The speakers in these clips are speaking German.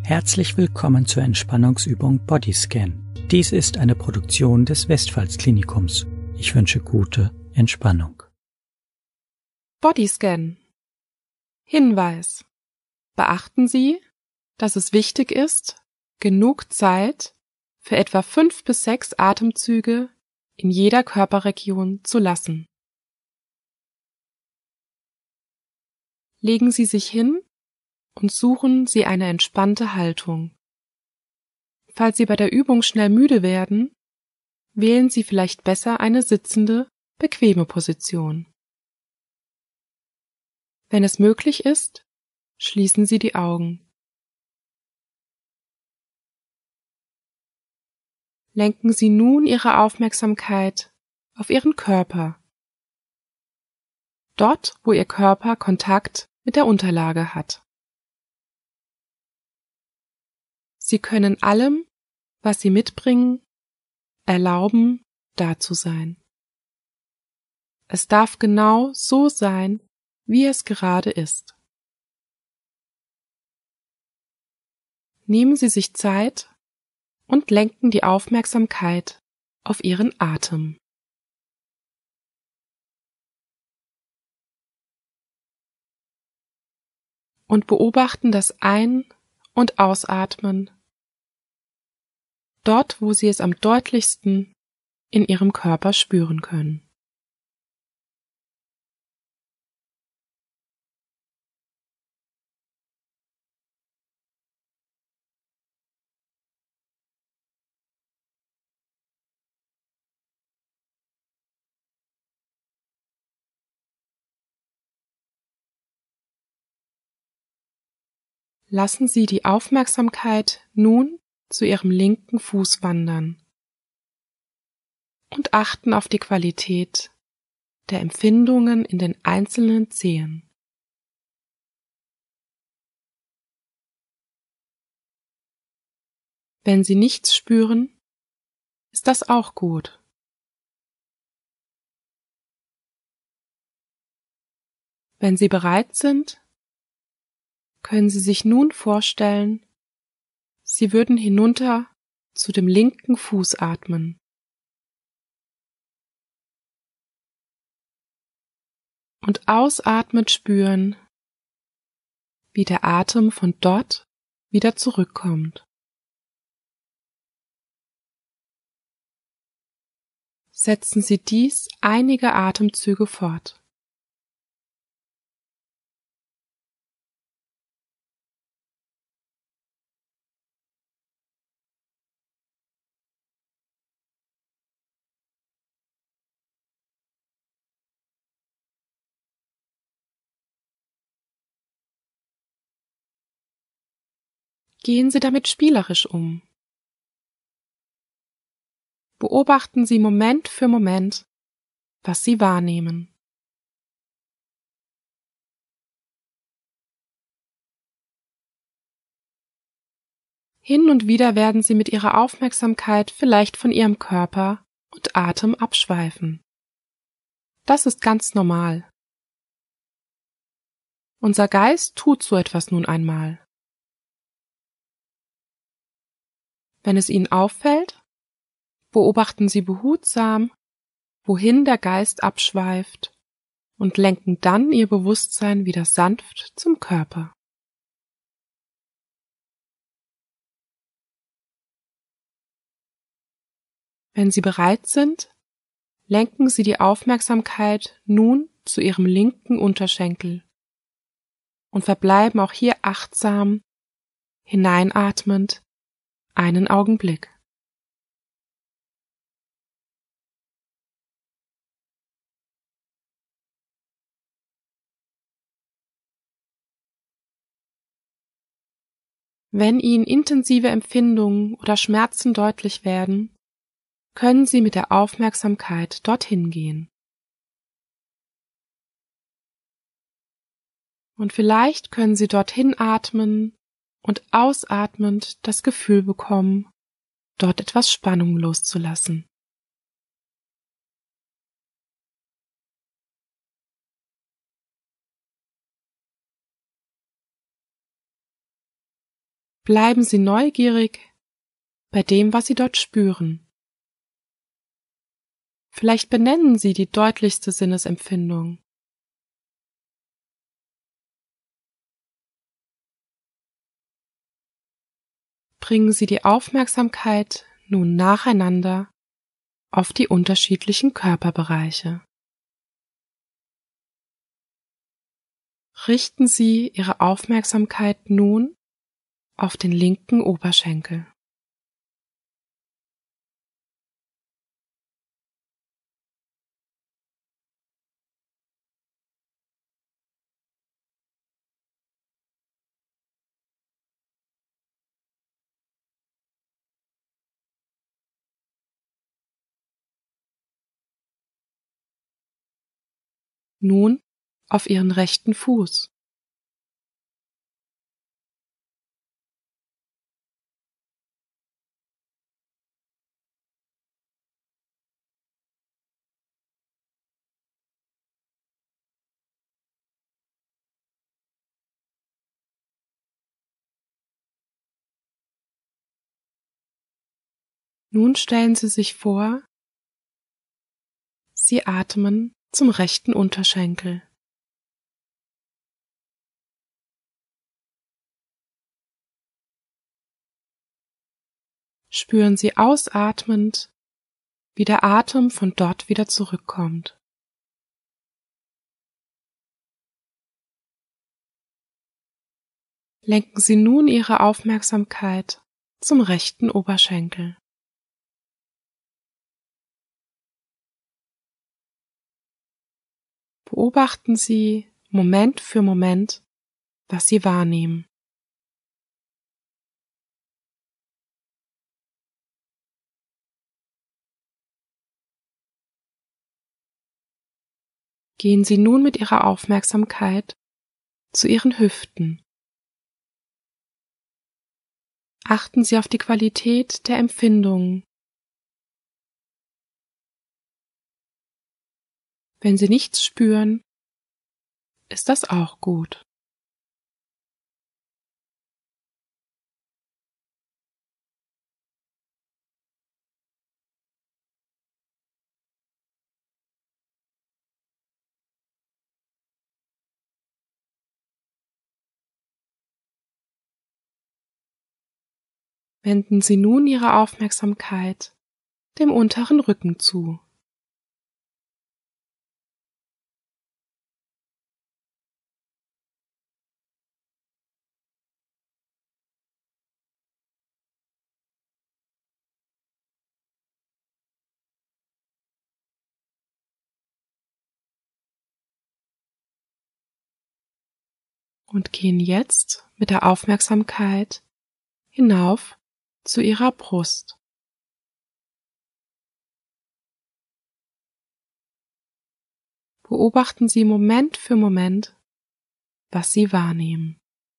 Herzlich willkommen zur Entspannungsübung Bodyscan. Dies ist eine Produktion des Westphalsklinikums. Ich wünsche gute Entspannung. Bodyscan. Hinweis: Beachten Sie, dass es wichtig ist, genug Zeit für etwa 5 bis 6 Atemzüge in jeder Körperregion zu lassen. Legen Sie sich hin und suchen Sie eine entspannte Haltung. Falls Sie bei der Übung schnell müde werden, wählen Sie vielleicht besser eine sitzende, bequeme Position. Wenn es möglich ist, schließen Sie die Augen. Lenken Sie nun Ihre Aufmerksamkeit auf Ihren Körper, dort, wo Ihr Körper Kontakt mit der Unterlage hat. Sie können allem, was Sie mitbringen, erlauben, da zu sein. Es darf genau so sein, wie es gerade ist. Nehmen Sie sich Zeit und lenken die Aufmerksamkeit auf Ihren Atem. Und beobachten das Ein- und Ausatmen, dort, wo Sie es am deutlichsten in Ihrem Körper spüren können. Lassen Sie die Aufmerksamkeit nun zu Ihrem linken Fuß wandern und achten auf die Qualität der Empfindungen in den einzelnen Zehen. Wenn Sie nichts spüren, ist das auch gut. Wenn Sie bereit sind, können Sie sich nun vorstellen, Sie würden hinunter zu dem linken Fuß atmen. Und ausatmend spüren, wie der Atem von dort wieder zurückkommt. Setzen Sie dies einige Atemzüge fort. Gehen Sie damit spielerisch um. Beobachten Sie Moment für Moment, was Sie wahrnehmen. Hin und wieder werden Sie mit Ihrer Aufmerksamkeit vielleicht von Ihrem Körper und Atem abschweifen. Das ist ganz normal. Unser Geist tut so etwas nun einmal. Wenn es Ihnen auffällt, beobachten Sie behutsam, wohin der Geist abschweift und lenken dann Ihr Bewusstsein wieder sanft zum Körper. Wenn Sie bereit sind, lenken Sie die Aufmerksamkeit nun zu Ihrem linken Unterschenkel und verbleiben auch hier achtsam, hineinatmend, einen Augenblick. Wenn Ihnen intensive Empfindungen oder Schmerzen deutlich werden, können Sie mit der Aufmerksamkeit dorthin gehen. Und vielleicht können Sie dorthin atmen und ausatmend das Gefühl bekommen, dort etwas Spannung loszulassen. Bleiben Sie neugierig bei dem, was Sie dort spüren. Vielleicht benennen Sie die deutlichste Sinnesempfindung. Bringen Sie die Aufmerksamkeit nun nacheinander auf die unterschiedlichen Körperbereiche. Richten Sie Ihre Aufmerksamkeit nun auf den linken Oberschenkel. Nun auf Ihren rechten Fuß. Nun stellen Sie sich vor, Sie atmen zum rechten Unterschenkel. Spüren Sie ausatmend, wie der Atem von dort wieder zurückkommt. Lenken Sie nun Ihre Aufmerksamkeit zum rechten Oberschenkel. Beobachten Sie Moment für Moment, was Sie wahrnehmen. Gehen Sie nun mit Ihrer Aufmerksamkeit zu Ihren Hüften. Achten Sie auf die Qualität der Empfindungen. Wenn Sie nichts spüren, ist das auch gut. Wenden Sie nun Ihre Aufmerksamkeit dem unteren Rücken zu. Und gehen jetzt mit der Aufmerksamkeit hinauf zu Ihrer Brust. Beobachten Sie Moment für Moment, was Sie wahrnehmen.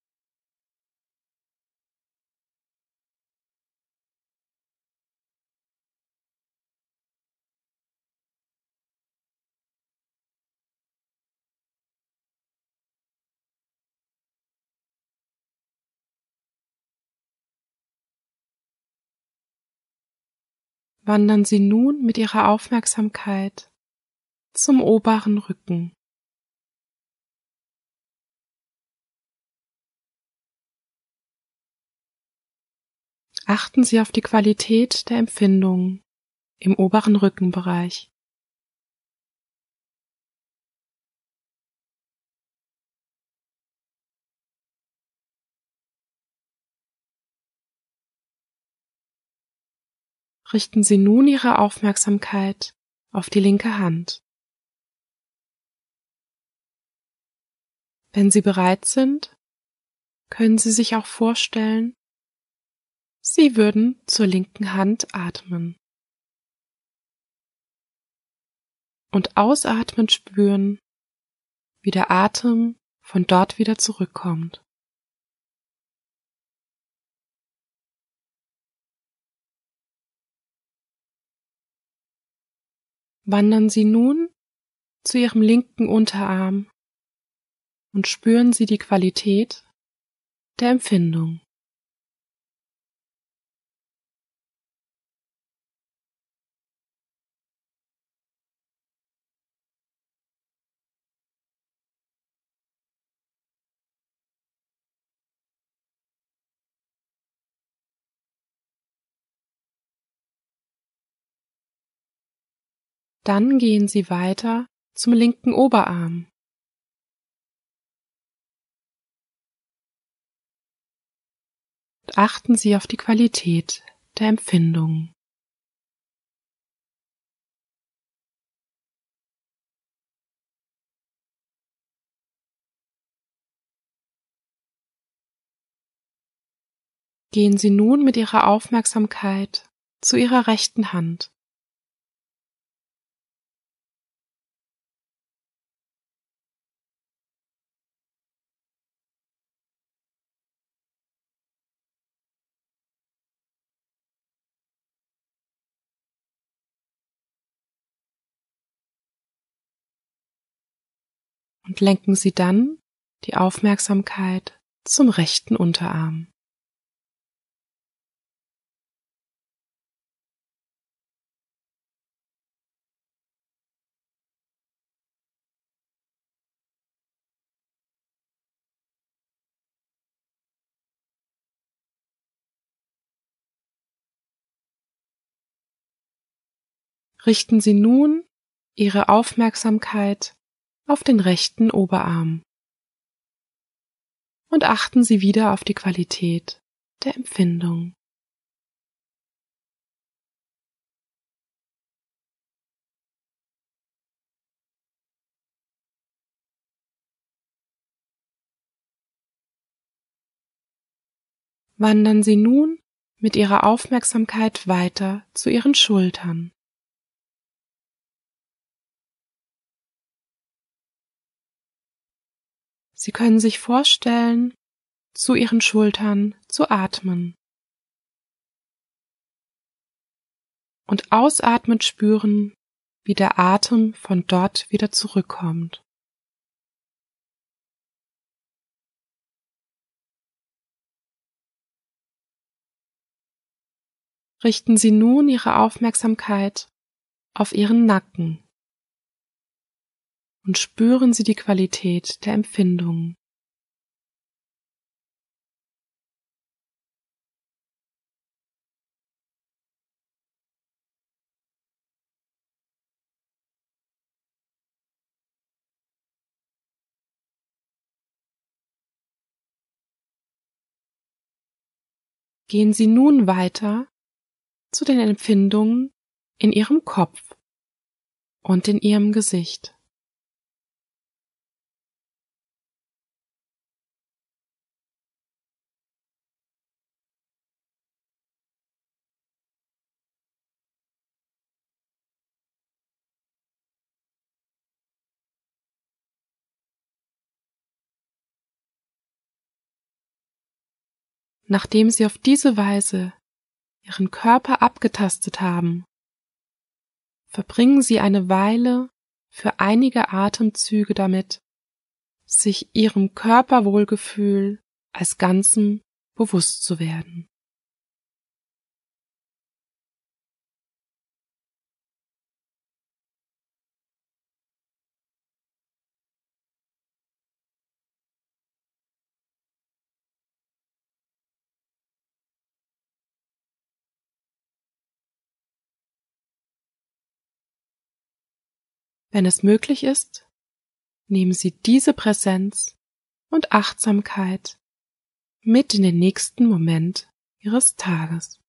Wandern Sie nun mit Ihrer Aufmerksamkeit zum oberen Rücken. Achten Sie auf die Qualität der Empfindungen im oberen Rückenbereich. Richten Sie nun Ihre Aufmerksamkeit auf die linke Hand. Wenn Sie bereit sind, können Sie sich auch vorstellen, Sie würden zur linken Hand atmen und ausatmend spüren, wie der Atem von dort wieder zurückkommt. Wandern Sie nun zu Ihrem linken Unterarm und spüren Sie die Qualität der Empfindung. Dann gehen Sie weiter zum linken Oberarm. Und achten Sie auf die Qualität der Empfindung. Gehen Sie nun mit Ihrer Aufmerksamkeit zu Ihrer rechten Hand. Und lenken Sie dann die Aufmerksamkeit zum rechten Unterarm. Richten Sie nun Ihre Aufmerksamkeit auf den rechten Oberarm und achten Sie wieder auf die Qualität der Empfindung. Wandern Sie nun mit Ihrer Aufmerksamkeit weiter zu Ihren Schultern. Sie können sich vorstellen, zu Ihren Schultern zu atmen und ausatmend spüren, wie der Atem von dort wieder zurückkommt. Richten Sie nun Ihre Aufmerksamkeit auf Ihren Nacken und spüren Sie die Qualität der Empfindung. Gehen Sie nun weiter zu den Empfindungen in Ihrem Kopf und in Ihrem Gesicht. Nachdem Sie auf diese Weise Ihren Körper abgetastet haben, verbringen Sie eine Weile für einige Atemzüge damit, sich Ihrem Körperwohlgefühl als Ganzem bewusst zu werden. Wenn es möglich ist, nehmen Sie diese Präsenz und Achtsamkeit mit in den nächsten Moment Ihres Tages.